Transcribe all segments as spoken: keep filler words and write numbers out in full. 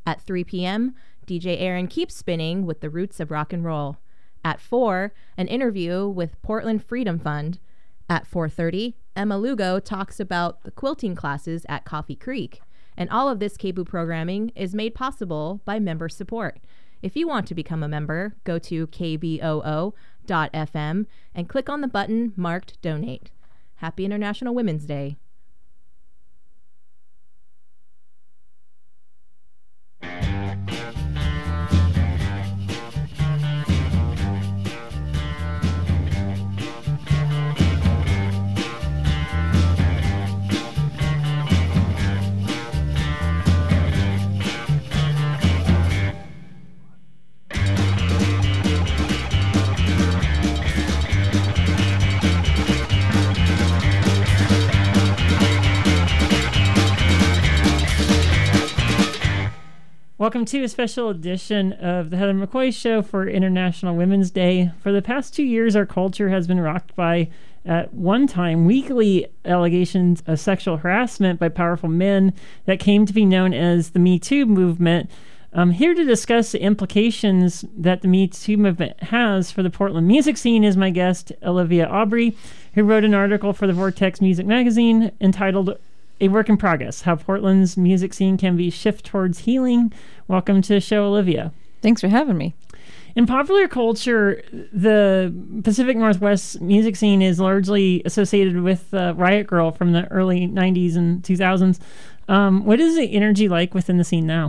At three p.m., D J Aaron keeps spinning with the roots of rock and roll. At four, an interview with Portland Freedom Fund. At four thirty, Emma Lugo talks about the quilting classes at Coffee Creek. And all of this K B O O programming is made possible by member support. If you want to become a member, go to k b o o dot f m and click on the button marked Donate. Happy International Women's Day. Welcome to a special edition of the Heather McCoy Show for International Women's Day. For the past two years, our culture has been rocked by, at one time, weekly allegations of sexual harassment by powerful men that came to be known as the Me Too movement. Um, here to discuss the implications that the Me Too movement has for the Portland music scene is my guest, Olivia Aubrey, who wrote an article for the Vortex Music magazine entitled A Work in Progress, How Portland's Music Scene Can Be Shift Towards Healing. Welcome to the show, Olivia. Thanks for having me. In popular culture, the Pacific Northwest music scene is largely associated with uh, Riot Grrrl from the early nineties and two thousands. Um, what is the energy like within the scene now?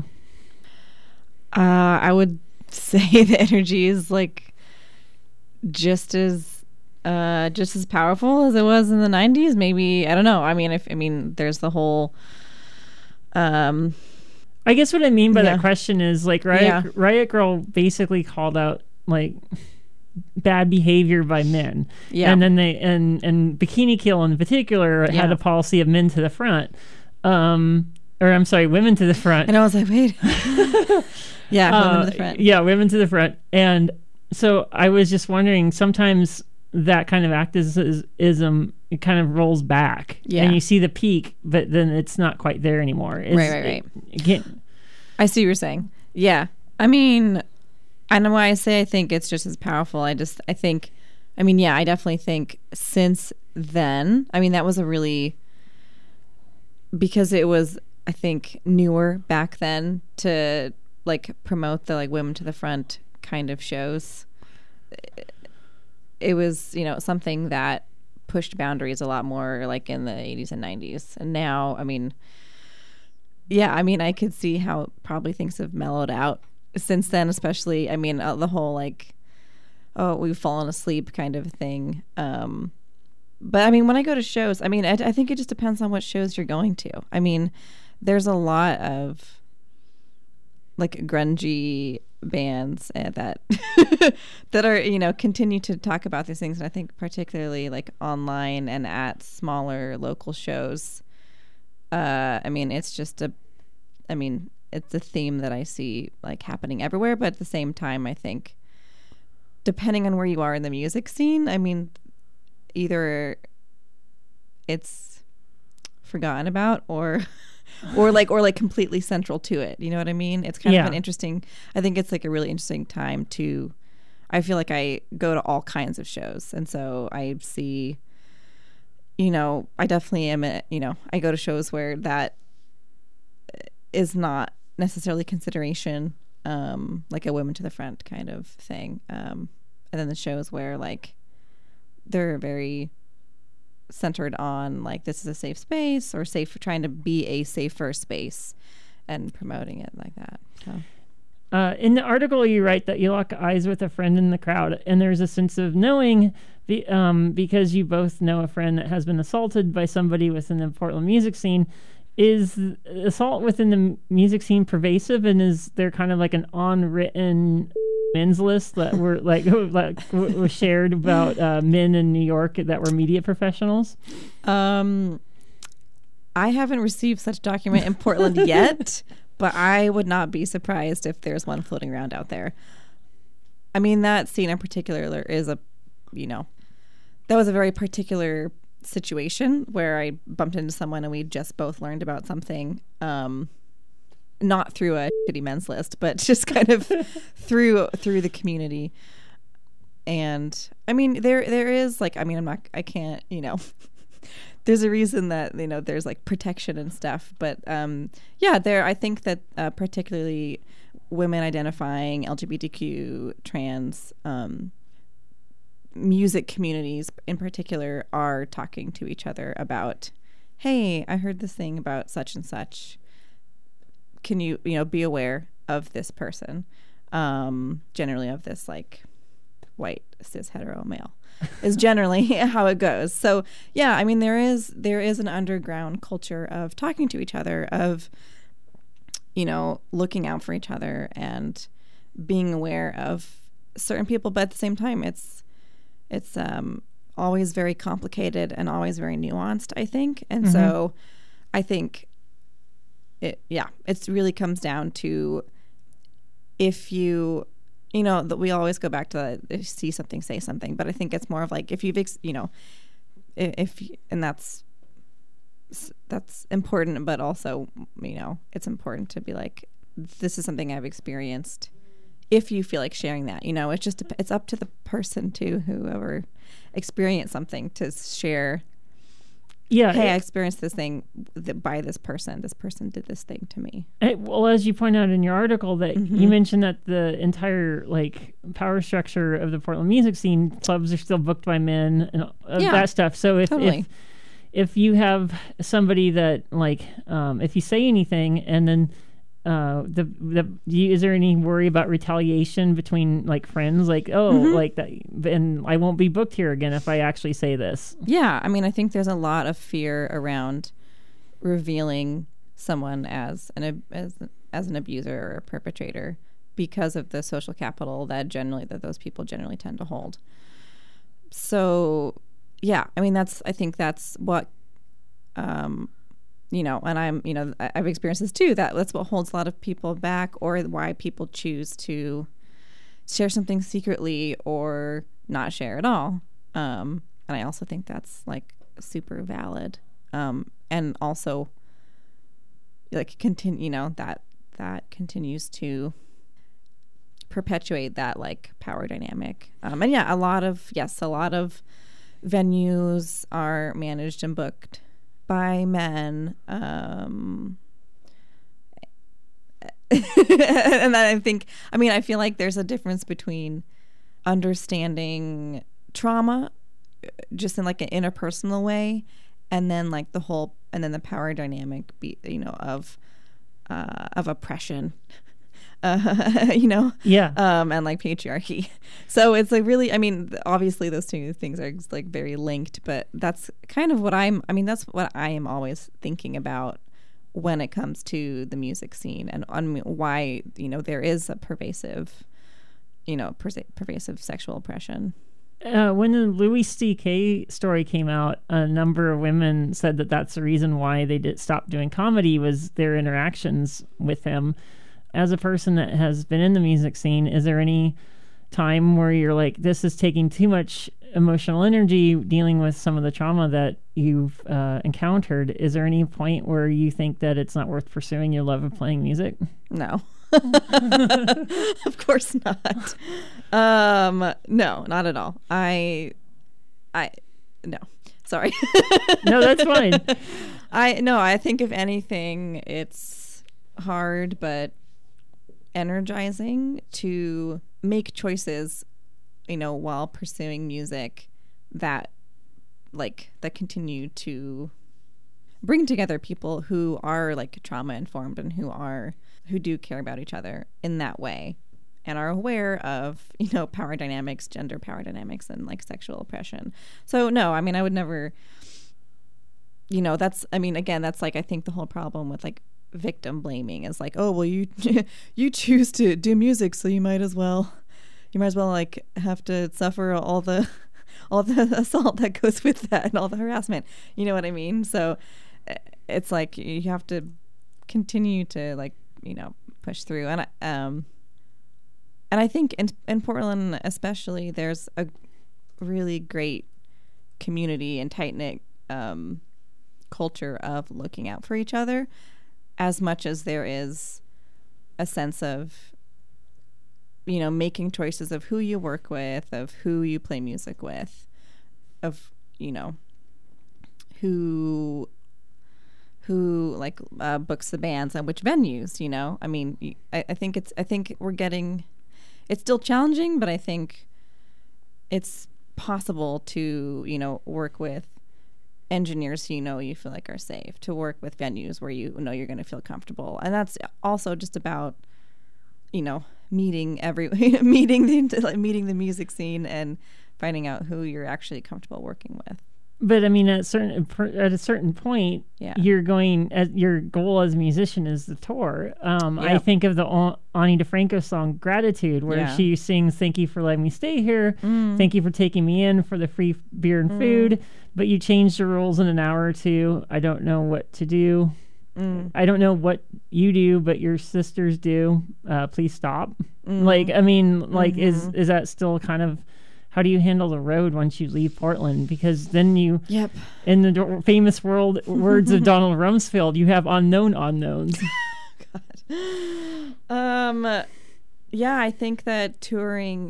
Uh, I would say the energy is like just as uh, just as powerful as it was in the nineties. Maybe, I don't know. I mean, if I mean, there's the whole. Um, I guess what I mean by yeah. that question is like Riot, Yeah. Riot Grrrl basically called out like bad behavior by men. Yeah. And then they and and Bikini Kill in particular Yeah. had a policy of men to the front. Um, or I'm sorry, women to the front. And I was like, wait. yeah, Uh, women to the front. Yeah, women to the front. And so I was just wondering, sometimes that kind of activism, it kind of rolls back. Yeah. And you see the peak, but then it's not quite there anymore. Is, Right, right, right. It, again, I see what you're saying. Yeah. I mean, I know why I say I think it's just as powerful. I just, I think, I mean, yeah, I definitely think since then, I mean, that was a really, because it was, I think, newer back then to like promote the like women to the front kind of shows. It was, you know, something that pushed boundaries a lot more like in the eighties and nineties. And now, I mean, yeah, I mean, I could see how probably things have mellowed out since then, especially, I mean, uh, the whole like, oh, we've fallen asleep kind of thing. Um, but I mean, when I go to shows, I mean, I, I think it just depends on what shows you're going to. I mean, there's a lot of like grungy bands uh, that that are, you know, continue to talk about these things. And I think particularly like online and at smaller local shows, uh, I mean, it's just a, I mean, it's a theme that I see like happening everywhere. But at the same time, I think depending on where you are in the music scene, I mean, either it's forgotten about or or like or like completely central to it. You know what I mean? It's kind Yeah. of an interesting, I think it's like a really interesting time to, I feel like I go to all kinds of shows. And so I see, you know, I definitely am, a, you know, I go to shows where that is not necessarily consideration, um, like a women to the front kind of thing. Um, and then the shows where like they're very centered on like this is a safe space or safe, trying to be a safer space and promoting it like that. So. Uh, in the article, you write that you lock eyes with a friend in the crowd, and there's a sense of knowing be, um, because you both know a friend that has been assaulted by somebody within the Portland music scene. Is assault within the music scene pervasive, and is there kind of like an unwritten men's list that were like like was shared about uh, men in New York that were media professionals? Um, I haven't received such document in Portland yet, but I would not be surprised if there's one floating around out there. I mean, that scene in particular is a, you know, that was a very particular situation where I bumped into someone and we just both learned about something. Um, not through a shitty men's list, but just kind of through through the community. And I mean, there there is like, I mean, I'm not, I can't, you know, there's a reason that, you know, there's like protection and stuff. But um, yeah, there, I think that uh, particularly women identifying L G B T Q, trans, um, music communities in particular are talking to each other about, hey, I heard this thing about such and such. Can you, you know, be aware of this person? Um, generally of this like white cis hetero male is generally how it goes. So yeah, I mean, there is there is an underground culture of talking to each other, of, you know, looking out for each other and being aware of certain people, but at the same time it's it's um always very complicated and always very nuanced, I think. And mm-hmm. so I think it yeah, it really comes down to, if you you know, that we always go back to that, if you see something, say something. But I think it's more of like, if you've, ex- you know, if, if, and that's, that's important, but also, you know, it's important to be like, this is something I've experienced. If you feel like sharing that, you know, it's just, it's up to the person to whoever experienced something to share. Yeah. Hey, it, I experienced this thing th- by this person. This person did this thing to me. It, well, as you point out in your article, that Mm-hmm. you mentioned that the entire like power structure of the Portland music scene, clubs are still booked by men and uh, Yeah, that stuff. So if, totally. if if you have somebody that like, um, if you say anything and then uh, the the do you, is there any worry about retaliation between like friends, like, oh, mm-hmm. like that, and I won't be booked here again if I actually say this? Yeah, I mean, I think there's a lot of fear around revealing someone as an as as an abuser or a perpetrator because of the social capital that generally that those people generally tend to hold. So, yeah, I mean, that's I think that's what. Um, You know, and I'm, you know, I've experienced this too. That that's what holds a lot of people back, or why people choose to share something secretly or not share at all. Um, and I also think that's like super valid. Um, and also, like, continue, you know, that that continues to perpetuate that like power dynamic. Um, and yeah, a lot of yes, a lot of venues are managed and booked by men, um, and then I think, I mean, I feel like there's a difference between understanding trauma just in like an interpersonal way, and then like the whole, and then the power dynamic, be, you know, of uh, of oppression. Uh, you know, yeah, um, and like patriarchy. So it's like really, I mean, obviously those two things are like very linked, but that's kind of what I'm, I mean, that's what I am always thinking about when it comes to the music scene, and on why, you know, there is a pervasive, you know, persa- pervasive sexual oppression. Uh, when the Louis C K story came out, a number of women said that that's the reason why they did stop doing comedy, was their interactions with him. As a person that has been in the music scene, is there any time where you're like, this is taking too much emotional energy dealing with some of the trauma that you've uh, encountered? Is there any point where you think that it's not worth pursuing your love of playing music? No. Of course not. Um, no, not at all. I, I, no, sorry. No, that's fine. I, no, I think if anything, it's hard, but energizing to make choices, you know, while pursuing music that like that continue to bring together people who are like trauma informed and who are who do care about each other in that way and are aware of, you know, power dynamics, gender power dynamics, and like sexual oppression. So no, I mean, I would never, you know, that's, I mean, again, that's like, I think the whole problem with like victim blaming is like, oh, well, you you choose to do music, so you might as well you might as well like have to suffer all the all the assault that goes with that and all the harassment, you know what I mean? So it's like you have to continue to like, you know, push through. And I, um and I think in, in Portland especially, there's a really great community and tight-knit um culture of looking out for each other, as much as there is a sense of, you know, making choices of who you work with, of who you play music with, of, you know, who who like uh, books the bands and which venues, you know. I mean, I, I think it's I think we're getting, it's still challenging, but I think it's possible to, you know, work with engineers who you know you feel like are safe, to work with venues where you know you're going to feel comfortable. And that's also just about, you know, meeting every meeting the like, meeting the music scene and finding out who you're actually comfortable working with. But I mean, at certain at a certain point, yeah. you're going. As your goal as a musician is the tour. Um, Yep. I think of the Ani DeFranco song "Gratitude," where Yeah. she sings, "Thank you for letting me stay here. Mm. Thank you for taking me in for the free beer and Mm. food." But you changed the rules in an hour or two. I don't know what to do. Mm. I don't know what you do, but your sisters do. Uh, please stop. Mm. Like, I mean, like, Mhm. is is that still kind of? How do you handle the road once you leave Portland? Because then you, Yep. in the do- famous world words of Donald Rumsfeld, you have unknown unknowns. God. Um, yeah, I think that touring.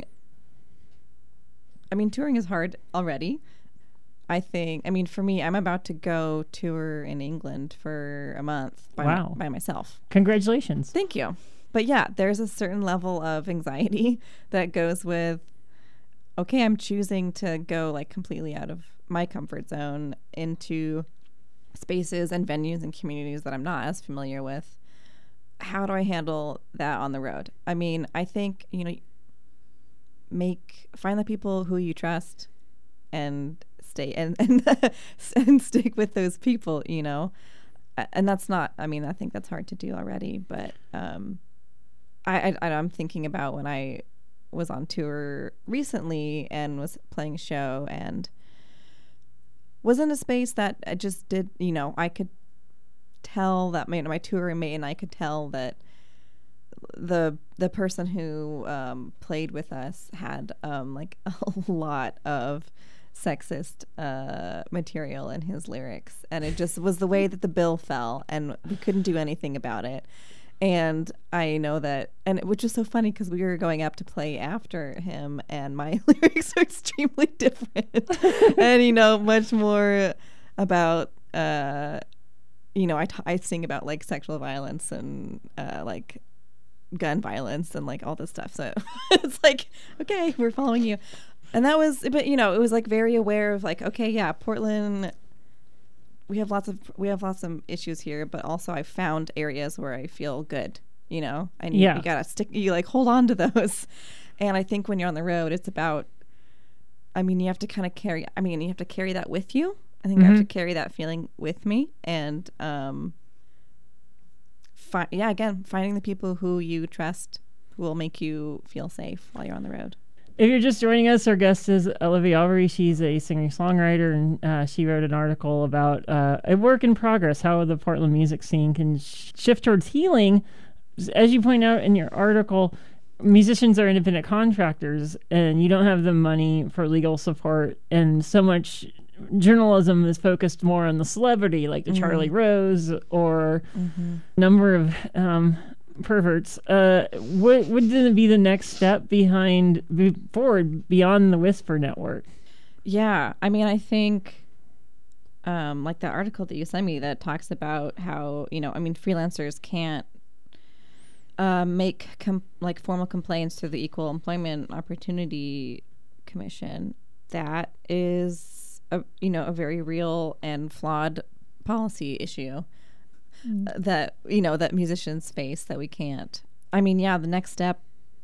I mean, touring is hard already. I think. I mean, for me, I'm about to go tour in England for a month by Wow. my, by myself. Congratulations. Thank you. But yeah, there's a certain level of anxiety that goes with, okay, I'm choosing to go like completely out of my comfort zone into spaces and venues and communities that I'm not as familiar with. How do I handle that on the road? I mean, I think, you know, make, find the people who you trust and stay and, and, and stick with those people, you know? And that's not, I mean, I think that's hard to do already, but um, I, I, I'm thinking about when I was on tour recently and was playing a show and was in a space that I just did, you know, I could tell that my, my touring mate and I could tell that the the person who um, played with us had um, like a lot of sexist uh, material in his lyrics, and it just was the way that the bill fell, and we couldn't do anything about it. And I know that, and which is so funny because we were going up to play after him, and my lyrics are extremely different, and you know, much more about, uh, you know, I, t- I sing about like sexual violence and uh, like gun violence and like all this stuff. So it's like, okay, we're following you, and that was, but you know, it was like very aware of like, okay, yeah, Portland. We have lots of we have lots of issues here, but also I found areas where I feel good. You know, and Yeah. you, you gotta stick. You like hold on to those. And I think when you're on the road, it's about. I mean, you have to kind of carry. I mean, you have to carry that with you. I think Mm-hmm. I have to carry that feeling with me, and um. Fi- yeah, again, finding the people who you trust, who will make you feel safe while you're on the road. If you're just joining us, our guest is Olivia Aubrey. She's a singer-songwriter, and uh, she wrote an article about uh, a work in progress, how the Portland music scene can sh- shift towards healing. As you point out in your article, musicians are independent contractors, and you don't have the money for legal support, and so much journalism is focused more on the celebrity, like the Mm-hmm. Charlie Rose or number of um, perverts. Uh, what would then be the next step behind be forward beyond the Whisper Network? Yeah, I mean, I think, um, like the article that you sent me that talks about how, you know, I mean, freelancers can't uh, make com- like formal complaints to the Equal Employment Opportunity Commission. That is, a, you know, a very real and flawed policy issue. Uh, that, you know, that musicians face that we can't. I mean, yeah, the next step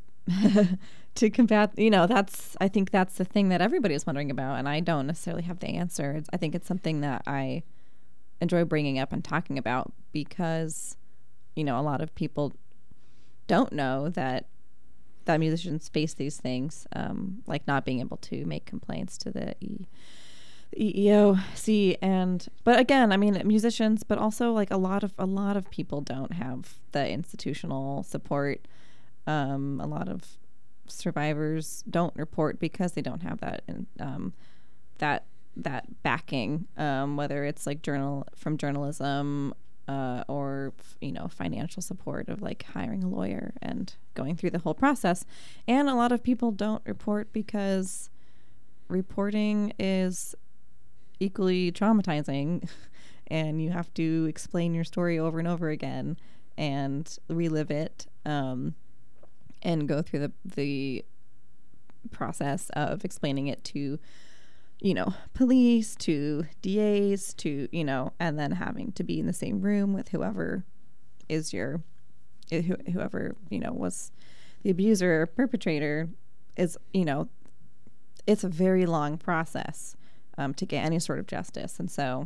to combat, you know, that's, I think that's the thing that everybody is wondering about, and I don't necessarily have the answer. It's, I think it's something that I enjoy bringing up and talking about because, you know, a lot of people don't know that that musicians face these things, um, like not being able to make complaints to the E. E E O C, and but again, I mean, musicians, but also like a lot of a lot of people don't have the institutional support. Um, a lot of survivors don't report because they don't have that um, that that backing, um, whether it's like journal from journalism uh, or, you know, financial support of like hiring a lawyer and going through the whole process. And a lot of people don't report because reporting is equally traumatizing and you have to explain your story over and over again and relive it, um, and go through the, the process of explaining it to, you know, police, to D As, to, you know, and then having to be in the same room with whoever is your, who, whoever, you know, was the abuser or perpetrator is, you know, it's a very long process um, to get any sort of justice. And so,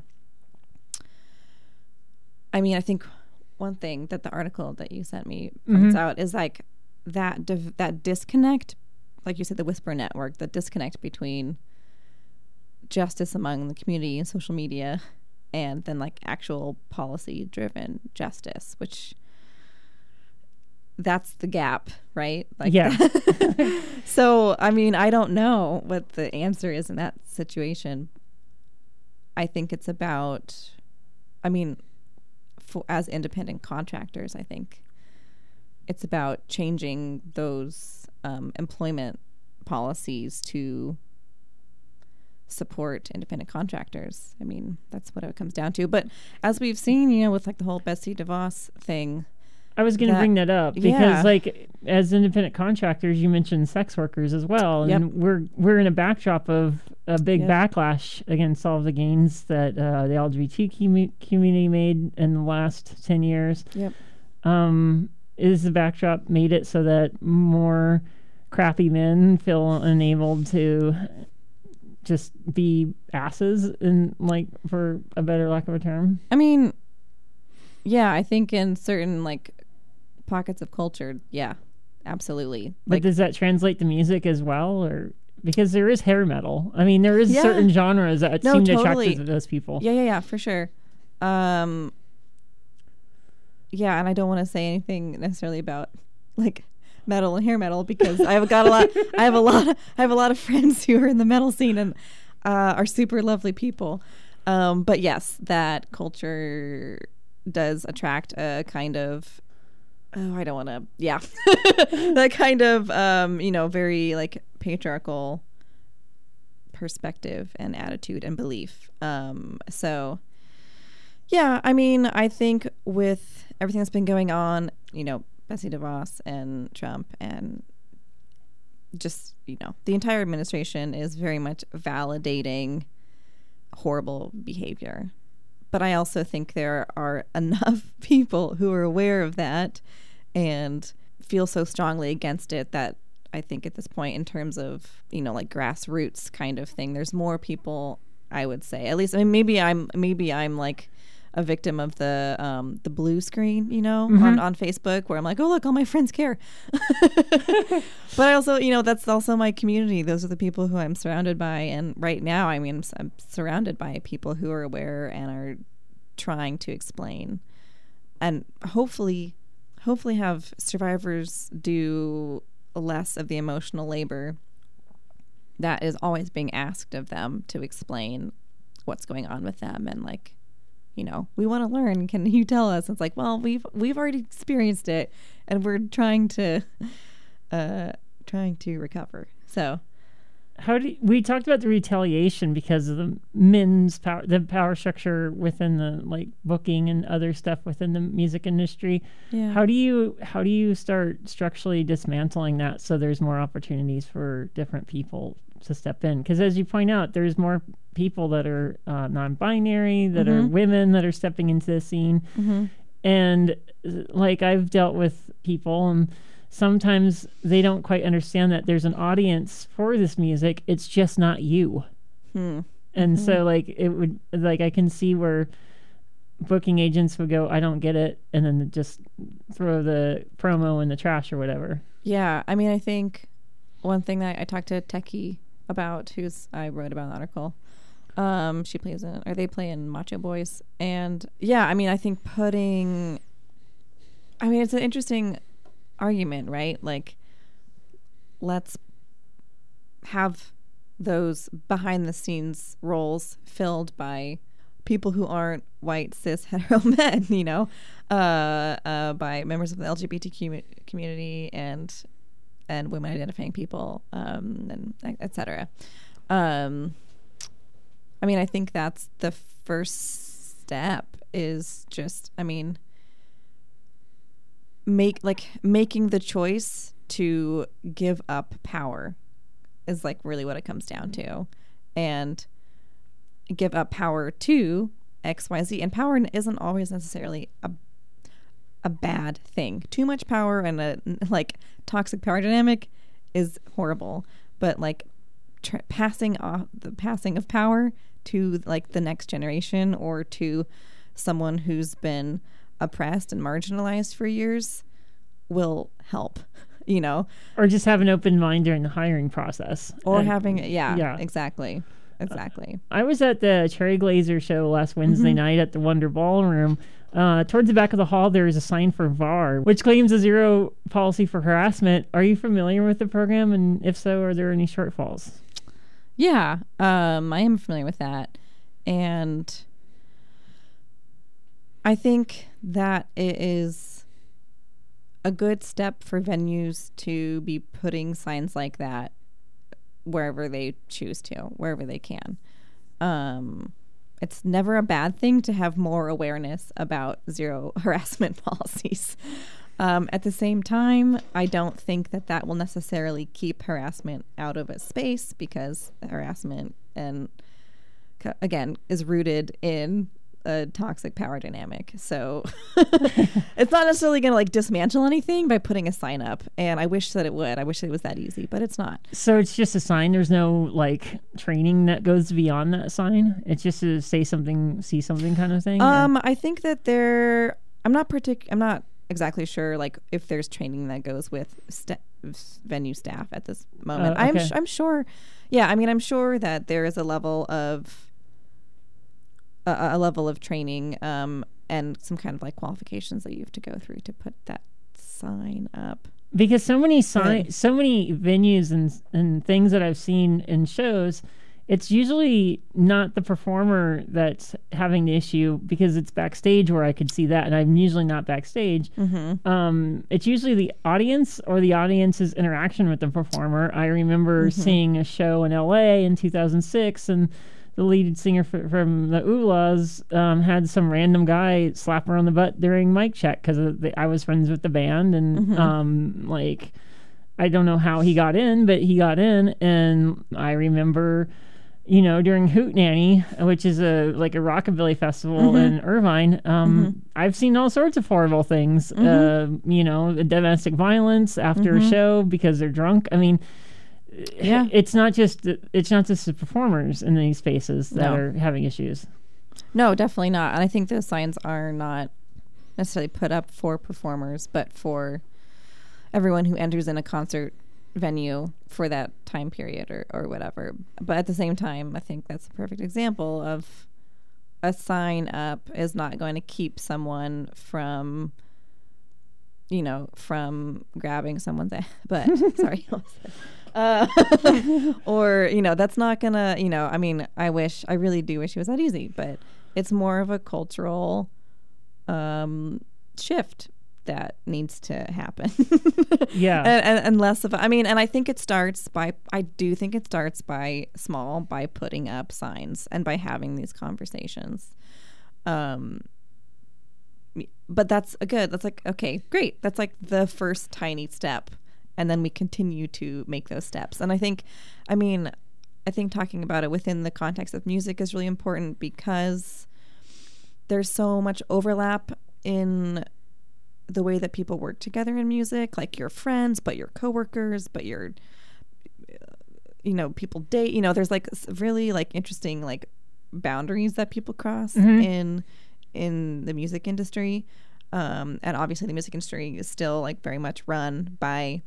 I mean, I think one thing that the article that you sent me points Mm-hmm. out is like that, div- that disconnect, like you said, the Whisper Network, the disconnect between justice among the community and social media and then like actual policy driven justice, which that's the gap, right? Like, Yeah. so, I mean, I don't know what the answer is in that situation. I think it's about, I mean, for, as independent contractors, I think it's about changing those um, employment policies to support independent contractors. I mean, that's what it comes down to. But as we've seen, you know, with like the whole Betsy DeVos thing, I was going to that- bring that up because, yeah. like, as independent contractors, you mentioned sex workers as well, and Yep. we're we're in a backdrop of a big Yep. backlash against all of the gains that uh, the L G B T commu- community made in the last ten years. Yep. Um, is the backdrop made it so that more crappy men feel enabled to just be asses, and like, for a better lack of a term? I mean, yeah, I think in certain like pockets of culture, yeah, absolutely. But Like, does that translate to music as well, or because there is hair metal? I mean, there is Yeah. certain genres that No, seem to totally. attract to those people. yeah, yeah, yeah, for sure. Um, yeah, and I don't want to say anything necessarily about like metal and hair metal because I've got a lot. I have a lot. Of, I have a lot of friends who are in the metal scene and uh, are super lovely people. Um, but yes, that culture does attract a kind of. Oh, I don't want to. Yeah, that kind of um, you know, very like patriarchal perspective and attitude and belief. Um, so. Yeah, I mean, I think with everything that's been going on, you know, Betsy DeVos and Trump and just, you know, the entire administration is very much validating horrible behavior. But I also think there are enough people who are aware of that and feel so strongly against it that I think at this point, in terms of, you know, like grassroots kind of thing, there's more people, I would say, at least, I mean, maybe I'm, maybe I'm like, a victim of the um, the blue screen, you know, Mm-hmm. on, on Facebook, where I'm like, oh, look, all my friends care. But I also, you know, that's also my community. Those are the people who I'm surrounded by. And right now, I mean, I'm, I'm surrounded by people who are aware and are trying to explain. And hopefully, hopefully have survivors do less of the emotional labor that is always being asked of them to explain what's going on with them. And like, you know, we want to learn. Can you tell us? It's like, well, we've we've already experienced it, and we're trying to, uh, trying to recover. So, How do you, we talked about the retaliation because of the men's power, the power structure within the like booking and other stuff within the music industry. yeah. How do you how do you start structurally dismantling that so there's more opportunities for different people to step in? Because as you point out, there's more people that are uh, non-binary, that are Mhm. women that are stepping into the scene. Mm-hmm. And uh, like I've dealt with people, and sometimes they don't quite understand that there's an audience for this music. It's just not you. Hmm. And so like it would, like I can see where booking agents would go, I don't get it, and then just throw the promo in the trash or whatever. Yeah, I mean, I think one thing that I talked to Techie about, who's I wrote about an article. Um, she plays in, or they play in Macho Boys, and yeah, I mean, I think putting, I mean, it's an interesting argument, right? Like, let's have those behind the scenes roles filled by people who aren't white cis hetero men, you know, uh, uh, by members of the L G B T Q community and and women identifying people, um, and et cetera. Um, I mean, I think that's the first step. Is just, I mean, make like making the choice to give up power is like really what it comes down to, and give up power to X Y Z. And power isn't always necessarily a a bad thing. Too much power and a like toxic power dynamic is horrible, but like tra- passing off the passing of power to like the next generation or to someone who's been oppressed and marginalized for years will help, you know, or just have an open mind during the hiring process, or and, having yeah, yeah, exactly. Exactly. Uh, I was at the Cherry Glazer show last Wednesday mm-hmm. night at the Wonder Ballroom. Uh, towards the back of the hall, there is a sign for V A R, which claims a zero policy for harassment. Are you familiar with the program? And if so, are there any shortfalls? Yeah, um, I am familiar with that. And I think that it is a good step for venues to be putting signs like that wherever they choose to, wherever they can. Um, it's never a bad thing to have more awareness about zero harassment policies. Um, at the same time, I don't think that that will necessarily keep harassment out of a space, because harassment, and again, is rooted in a toxic power dynamic. So it's not necessarily going to like dismantle anything by putting a sign up. And I wish that it would. I wish it was that easy, but it's not. So it's just a sign. There's no like training that goes beyond that sign. It's just to say something, see something kind of thing. Um, or? I think that there, I'm not partic- I'm not exactly sure like if there's training that goes with st- venue staff at this moment. Uh, okay. I'm, sh- I'm sure. Yeah. I mean, I'm sure that there is a level of, a, a level of training um, and some kind of like qualifications that you have to go through to put that sign up. Because so many sign, so many venues and and things that I've seen in shows, it's usually not the performer that's having the issue, because it's backstage where I could see that, and I'm usually not backstage. Mm-hmm. Um, it's usually the audience or the audience's interaction with the performer. I remember mm-hmm. seeing a show in L A in two thousand six, and the lead singer f- from the Ooh-Lahs um, had some random guy slap her on the butt during mic check, because I was friends with the band, and mm-hmm. um, like I don't know how he got in, but he got in. And I remember, you know, during Hootenanny, which is a like a rockabilly festival mm-hmm. in Irvine, um, mm-hmm. I've seen all sorts of horrible things. Mm-hmm. Uh, you know, domestic violence after mm-hmm. a show because they're drunk. I mean, yeah, it's not just it's not just the performers in these spaces that no. are having issues. No, definitely not. And I think those signs are not necessarily put up for performers, but for everyone who enters in a concert venue for that time period or, or whatever. But at the same time, I think that's a perfect example of a sign up is not going to keep someone from, you know, from grabbing someone's ass. But sorry. Uh, or, you know, that's not gonna, you know, I mean, I wish, I really do wish it was that easy, but it's more of a cultural um, shift that needs to happen. Yeah. And, and, and less of, I mean, and I think it starts by, I do think it starts by small, by putting up signs and by having these conversations. Um, but that's a good, that's like, okay, great. That's like the first tiny step. And then we continue to make those steps. And I think, I mean, I think talking about it within the context of music is really important, because there's so much overlap in the way that people work together in music, like your friends, but your coworkers, but your, you know, people date, you know, there's like really like interesting like boundaries that people cross mm-hmm. in, in the music industry. Um, and obviously the music industry is still like very much run by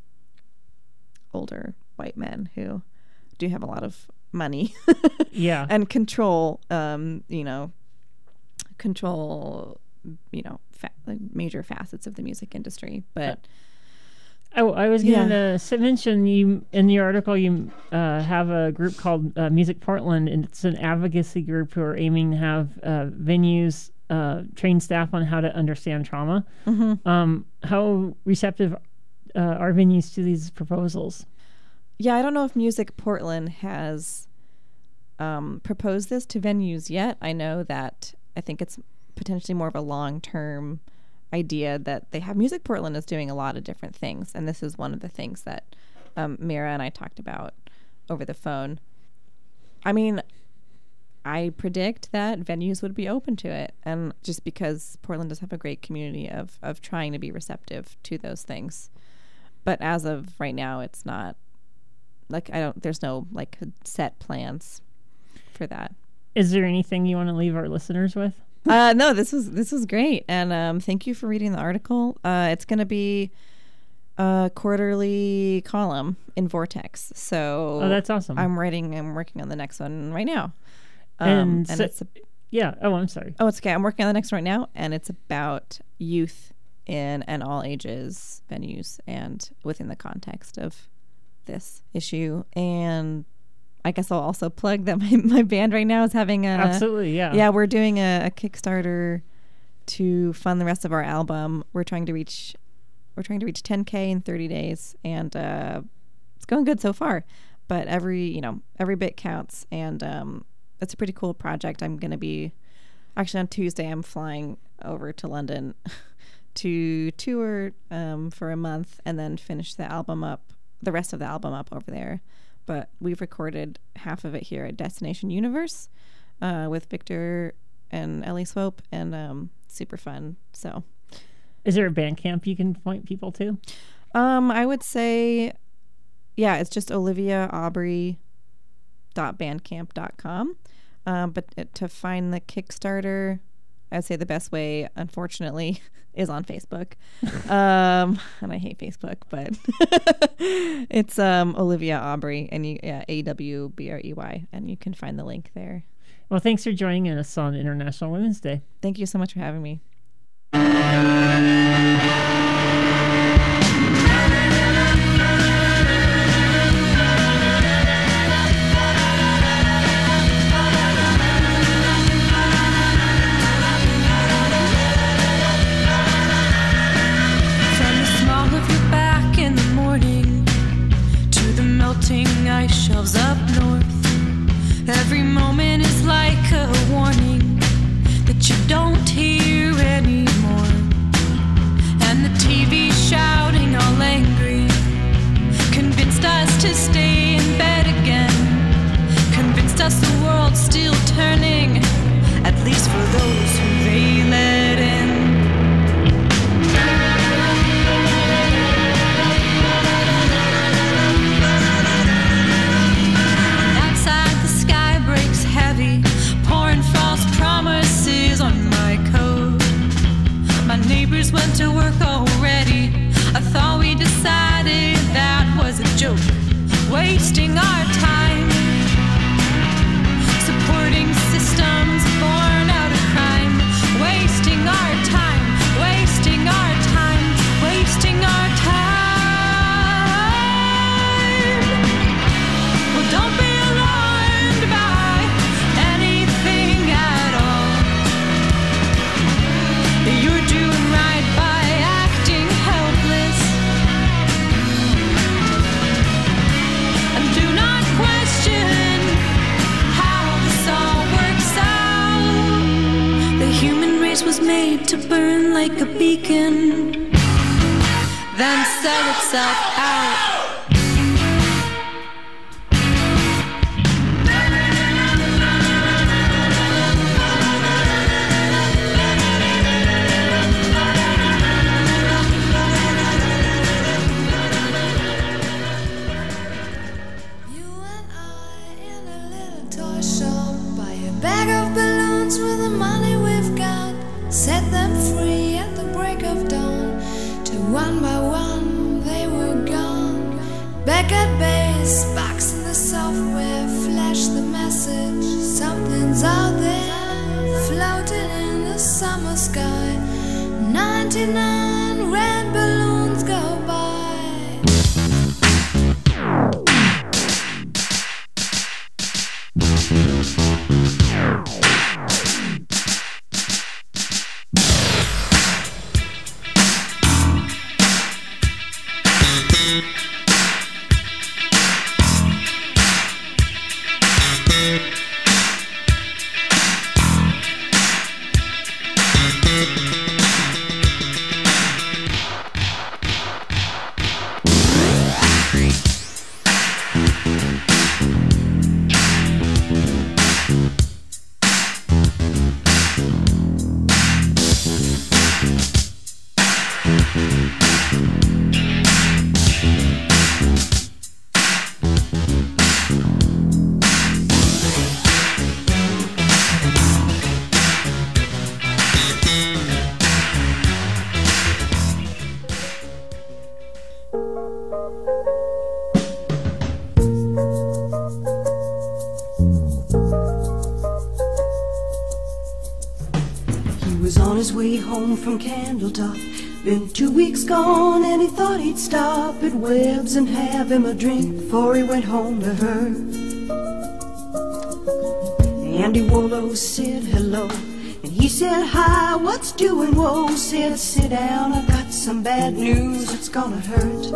older white men who do have a lot of money yeah and control um you know control you know fa- like major facets of the music industry. But Oh, I was going Yeah. to mention you in your article. You uh, have a group called uh, Music Portland, and it's an advocacy group who are aiming to have uh, venues uh, train staff on how to understand trauma. Mm-hmm. Um, how receptive uh, are venues to these proposals? Yeah, I don't know if Music Portland has um, proposed this to venues yet. I know that I think it's potentially more of a long-term idea that they have. Music Portland is doing a lot of different things, and this is one of the things that um, Mira and I talked about over the phone. I mean, I predict that venues would be open to it, and just because Portland does have a great community of of trying to be receptive to those things. But as of right now, it's not like I don't. There's no like set plans for that. Is there anything you want to leave our listeners with? Uh, no, this was this was great, and um, thank you for reading the article. Uh, it's going to be a quarterly column in Vortex, so Oh, that's awesome. I'm writing. I'm working on the next one right now, um, And and so- it's a, Yeah. Oh, I'm sorry. oh, it's okay. I'm working on the next one right now, and it's about youth in and all ages venues, and within the context of this issue. And I guess I'll also plug that my, my band right now is having a Absolutely. Yeah. yeah, we're doing a, a Kickstarter to fund the rest of our album. We're trying to reach, we're trying to reach ten K in thirty days, and uh, it's going good so far. But every, you know, every bit counts, and um, it's a pretty cool project. I'm gonna be, actually on Tuesday, I'm flying over to London to tour um, for a month, and then finish the album up, the rest of the album up over there. But we've recorded half of it here at Destination Universe uh, with Victor and Ellie Swope, and um, super fun. So, Is there a band camp you can point people to? um, I would say, yeah, it's just olivia aubrey dot bandcamp dot com. Um, but it, to find the Kickstarter, I'd say the best way, unfortunately, is on Facebook. um, and I hate Facebook, but it's um, Olivia Aubrey, and you, yeah, A W B R E Y, and you can find the link there. Well, thanks for joining us on International Women's Day. Thank you so much for having me. Ice shelves up north. Every moment is like a warning that you don't hear anymore. And the T V shouting all angry convinced us to stay in bed again. Convinced us the world's still turning, at least for those who they let in. Neighbors went to work already. I thought we decided that was a joke. Wasting our time supporting systems born out of crime. Wasting our time, wasting our time, wasting our time. Well, don't be alarmed by anything at all. You're doing right by acting helpless. And do not question how this all works out. The human race was made to burn like a beacon, then sell itself out. One by one they were gone. From Candletop, been two weeks gone, and he thought he'd stop at Webb's and have him a drink before he went home to her. Andy Wollo said hello, and he said hi, what's doing? Whoa, said sit down, I've got some bad news, it's gonna hurt.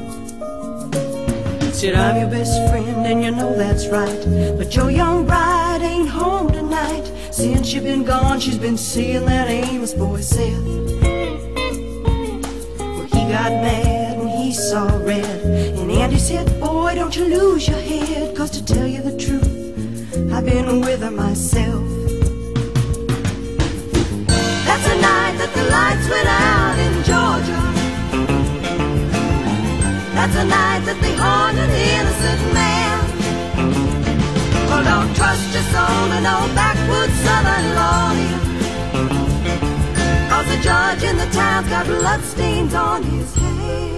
Said I'm your best friend, and you know that's right, but your young bride ain't home tonight. Since you've been gone, she's been seeing that Amos boy, Seth. Well, he got mad and he saw red, and Andy said, boy, don't you lose your head, 'cause to tell you the truth, I've been with her myself. That's the night that the lights went out in Georgia. That's the night that they harmed an innocent man. Well, don't trust your soul to no backwoods southern lawyer, 'cause the judge in the town's got bloodstains on his hands.